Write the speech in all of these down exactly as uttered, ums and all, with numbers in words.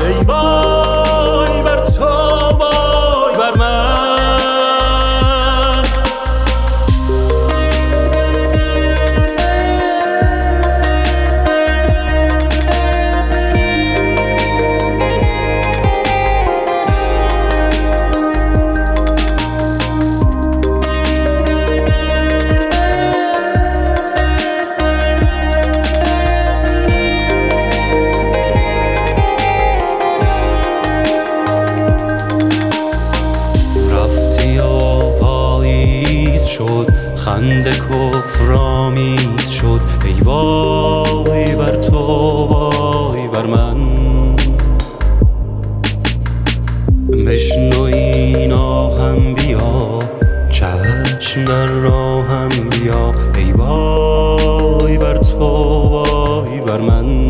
ای وای بر تو وای بر من. شد خنده کفرآمیز شد ای وای بر تو وای بر من. بشنو این آهم بیا چشم در راهم بیا ای وای بر تو وای بر من.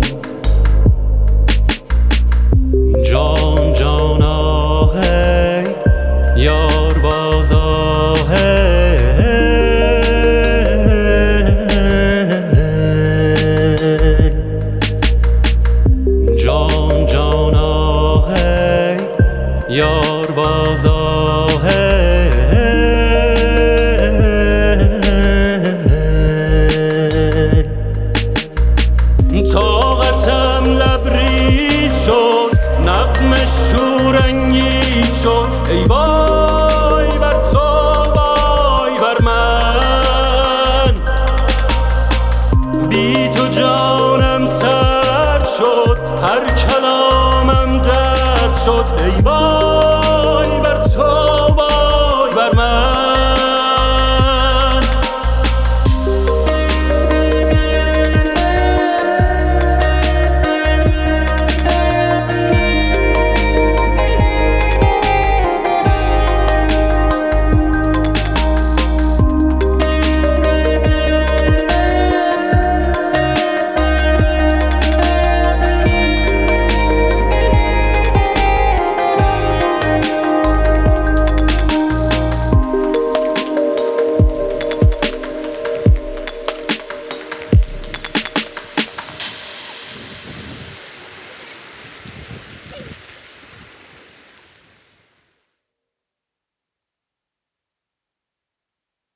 جان جان آهی یار باز آهی جان جان آهی یار باز آهی طاقتم لبریز شد نغمه شورانگیز شد ای وای